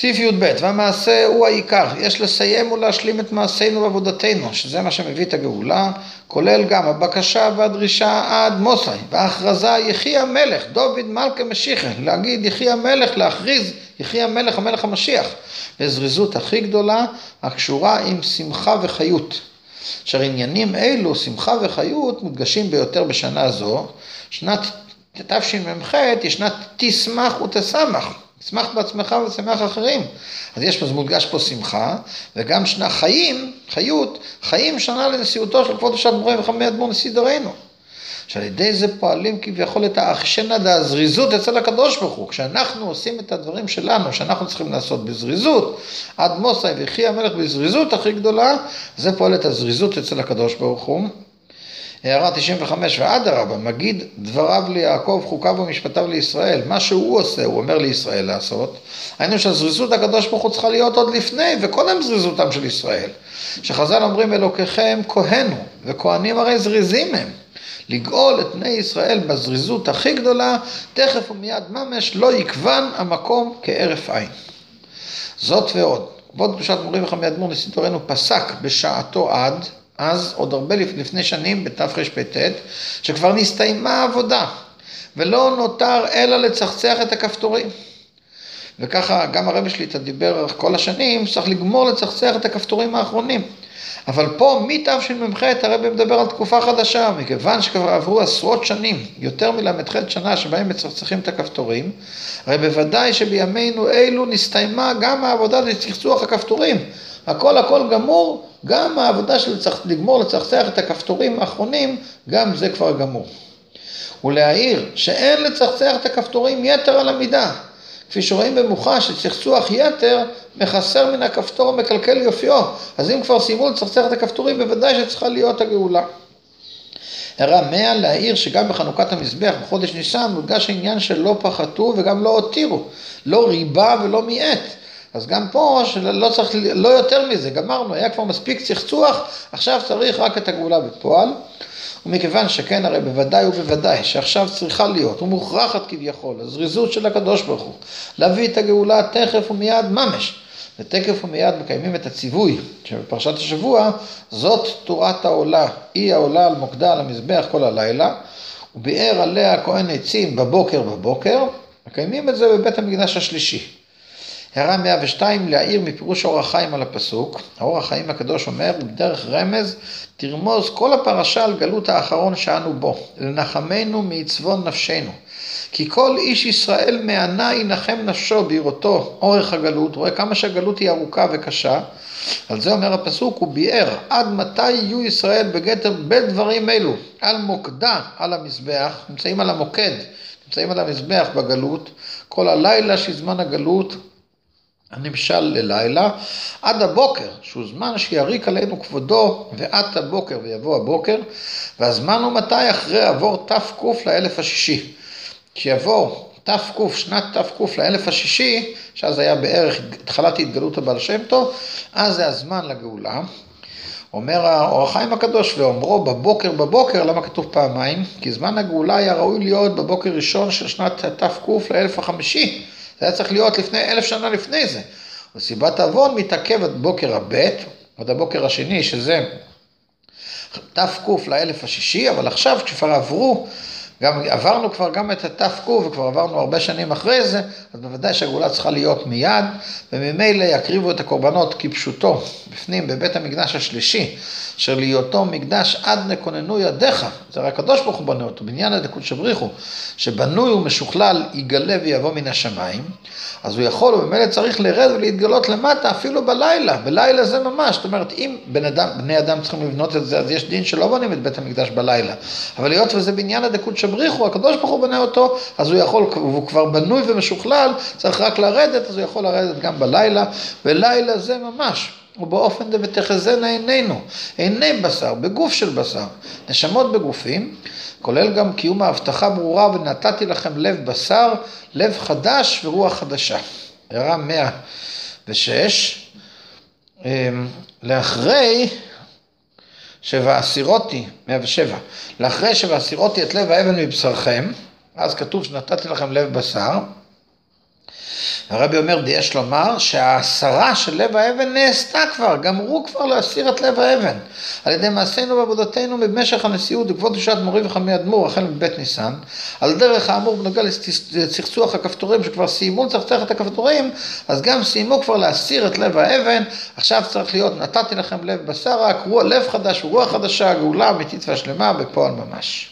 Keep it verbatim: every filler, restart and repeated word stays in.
סעיף י' ב', והמעשה הוא העיקר, יש לסיים ולהשלים את מעשינו ועבודתנו, שזה מה שמביא את הגאולה, כולל גם הבקשה והדרישה עד מוסי, וההכרזה יחי המלך, דוד מלכה משיחה, להגיד יחי המלך, להכריז יחי המלך, המלך המשיח, בזריזות הכי גדולה, הקשורה עם שמחה וחיות. אשר עניינים אלו, שמחה וחיות, מודגשים ביותר בשנה זו, שנת תשמ"ח היא שנת תשמח ותשמח, תשמח בעצמך ותשמח אחרים. אז יש פה, זה מודגש פה שמחה, וגם שנה חיים, חיות, חיים שנה לנשיאותו של כבוד השם מורה וחמי אדמו"ר נשיא דורנו. שעל ידי זה פועלים כביכול את האחשנה והזריזות אצל הקדוש ברוך הוא. כשאנחנו עושים את הדברים שלנו, שאנחנו צריכים לעשות בזריזות, עד מוסי ויחי המלך בזריזות הכי גדולה, זה פועל את הזריזות אצל הקדוש ברוך הוא. הערה תשעים וחמש, ועד הרבה, מגיד דבריו ליעקב, חוקיו ומשפטיו לישראל. מה שהוא עושה, הוא אומר לישראל לעשות. היינו שהזריזות הקדוש ברוך הוא צריכה להיות עוד לפני, וקודם זריזותם של ישראל. שחז"ל אומרים אלוקיכם כהנו, וכהנים הרי זריזים הם. לגאול את בני ישראל בזריזות הכי גדולה, תכף ומיד ממש לא יקוון המקום כערף עין. זאת ועוד, כבוד קדושת מורי וחמי אדמו"ר נשיא דורנו פסק בשעתו עד, אז עוד הרבה לפני שנים בתרפ"ט, שכבר נסתיימה העבודה, ולא נותר אלא לצחצח את הכפתורים. וככה גם הרב שלי תדיבר כל השנים, צריך לגמור לצחצח את הכפתורים האחרונים. אבל פה מתשמ"ח הרב מדבר על תקופה חדשה, מכיוון שכבר עברו עשרות שנים, יותר מל"ח שנה שבהם מצחצחים את הכפתורים, הרי בוודאי שבימינו אלו נסתיימה גם העבודה לצחצוח הכפתורים. הכל הכל גמור, גם העבודה של לגמור לצחצח את הכפתורים האחרונים, גם זה כבר גמור. ולהעיר שאין לצחצח את הכפתורים יתר על המידה, כפי שרואים במוחש שצחצוח יתר מחסר מן הכפתור ומקלקל יופיו. אז אם כבר סיימו לצחצח את הכפתורים, בוודאי שצריכה להיות הגאולה. הערה מאה, להעיר שגם בחנוכת המזבח בחודש ניסן מודגש העניין שלא פחתו וגם לא הותירו, לא ריבה ולא מיעט. אז גם פה שלא צריך, לא יותר מזה, גמרנו, היה כבר מספיק צחצוח, עכשיו צריך רק את הגאולה בפועל. ומכיוון שכן הרי בוודאי ובוודאי שעכשיו צריכה להיות ומוכרחת כביכול הזריזות של הקדוש ברוך הוא להביא את הגאולה תכף ומיד ממש, ותכף ומיד מקיימים את הציווי שבפרשת השבוע, זאת תורת העולה, היא העולה על מוקדה על המזבח כל הלילה, וביאר עליה הכהן עצים בבוקר בבוקר, מקיימים את זה בבית המקדש השלישי. הערה מאה ושתיים, להעיר מפירוש אור החיים על הפסוק. האור החיים הקדוש אומר, בדרך רמז, תרמוז כל הפרשה על גלות האחרון שאנו בו, לנחמנו מעצבון נפשנו. כי כל איש ישראל מענה ינחם נפשו בראותו אורך הגלות, רואה כמה שהגלות היא ארוכה וקשה. על זה אומר הפסוק, הוא ביאר, עד מתי יהיו ישראל בגדר בדברים אלו, על מוקדה על המזבח, נמצאים על המוקד, נמצאים על המזבח בגלות, כל הלילה שזמן הגלות, הנמשל ללילה, עד הבוקר, שהוא זמן שיריק עלינו כבודו, ועד הבוקר ויבוא הבוקר, והזמן הוא מתי אחרי עבור ת"ק לאלף השישי. כשיבוא ת"ק, שנת ת"ק לאלף השישי, שאז היה בערך התחלת התגלות הבעל שם טוב, אז זה הזמן לגאולה. אומר האור החיים הקדוש, ואומרו בבוקר בבוקר, למה כתוב פעמיים? כי זמן הגאולה היה ראוי להיות בבוקר ראשון של שנת ת"ק לאלף החמישי, זה היה צריך להיות לפני אלף שנה לפני זה. וסיבת העוון מתעכב עד בוקר הבית, עד הבוקר השני, שזה ת"ק לאלף השישי, אבל עכשיו כשכבר עברו, גם עברנו כבר גם את הת"ק, וכבר עברנו הרבה שנים אחרי זה, אז בוודאי שהגאולה צריכה להיות מיד, וממילא יקריבו את הקורבנות כפשוטו, בפנים, בבית המקדש השלישי, של להיותו מקדש עד נכוננו ידיך, זה רק הקדוש ברוך הוא בנה אותו, בניין הדקות שבריחו, שבנוי ומשוכלל יגלה ויבוא מן השמיים, אז הוא יכול, ובמילא צריך לרד ולהתגלות למטה, אפילו בלילה, בלילה זה ממש, זאת אומרת, אם בני אדם, בני אדם צריכים לבנות את זה, אז יש דין שלא בונים את בית המקדש בלילה, אבל להיות וזה בניין הדקות שבריחו, הקדוש ברוך הוא בנה אותו, אז הוא יכול, הוא כבר בנוי ומשוכלל, צריך רק לרדת, אז הוא יכול לרדת גם בלילה, ולילה זה ממש, ובאופן דה ותחזנה עינינו, עיני בשר, בגוף של בשר, נשמות בגופים, כולל גם קיום ההבטחה ברורה, ונתתי לכם לב בשר, לב חדש ורוח חדשה. הערה מאה ושש, לאחרי שבעשירותי, מאה ושבע, לאחרי שבעשירותי את לב האבן מבשרכם, אז כתוב שנתתי לכם לב בשר, הרבי אומר, יש לומר שההסרה של לב האבן נעשתה כבר, גמרו כבר להסיר את לב האבן. על ידי מעשינו ועבודתנו במשך הנשיאות וכבוד קדושת מורי וחמי אדמו"ר החל מבית ניסן, על דרך האמור בנוגע לצחצוח הכפתורים שכבר סיימו לצחצח את הכפתורים, אז גם סיימו כבר להסיר את לב האבן. עכשיו צריך להיות נתתי לכם לב בשר רק, לב חדש ורוח חדשה, גאולה אמיתית והשלמה בפועל ממש.